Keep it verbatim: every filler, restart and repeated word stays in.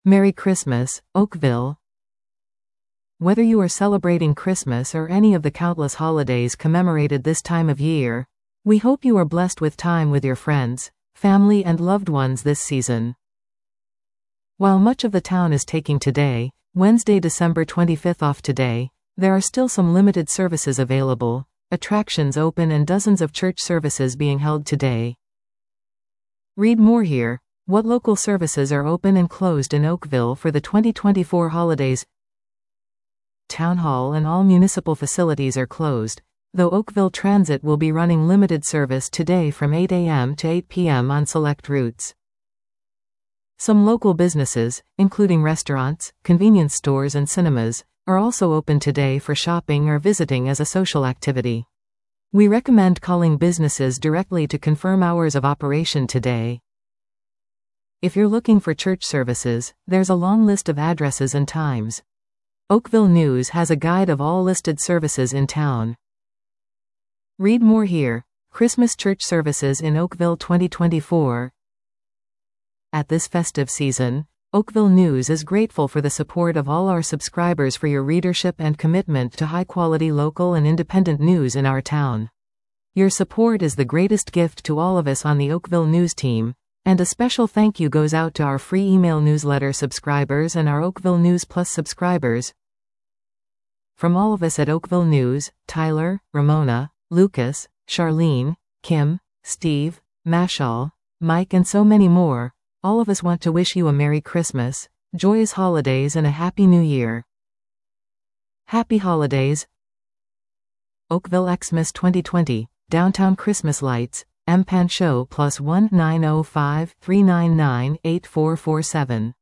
Merry Christmas, Oakville. Whether you are celebrating Christmas or any of the countless holidays commemorated this time of year, we hope you are blessed with time with your friends, family and loved ones this season. While much of the town is taking today, Wednesday, December twenty-fifth off today, there are still some limited services available, attractions open and dozens of church services being held today. Read more here. What local services are open and closed in Oakville for the twenty twenty-four holidays? Town Hall and all municipal facilities are closed, though Oakville Transit will be running limited service today from eight a m to eight p m on select routes. Some local businesses, including restaurants, convenience stores and cinemas, are also open today for shopping or visiting as a social activity. We recommend calling businesses directly to confirm hours of operation today. If you're looking for church services, there's a long list of addresses and times. Oakville News has a guide of all listed services in town. Read more here. Christmas church services in Oakville twenty twenty-four. At this festive season, Oakville News is grateful for the support of all our subscribers for your readership and commitment to high-quality local and independent news in our town. Your support is the greatest gift to all of us on the Oakville News team, and a special thank you goes out to our free email newsletter subscribers and our Oakville News Plus subscribers. From all of us at Oakville News, Tyler, Ramona, Lucas, Charlene, Kim, Steve, Mashal, Mike and so many more, all of us want to wish you a Merry Christmas, joyous holidays and a Happy New Year. Happy Holidays. Oakville Xmas twenty twenty, Downtown Christmas Lights, M P A N Show plus one nine zero five, three nine nine, eight four four seven.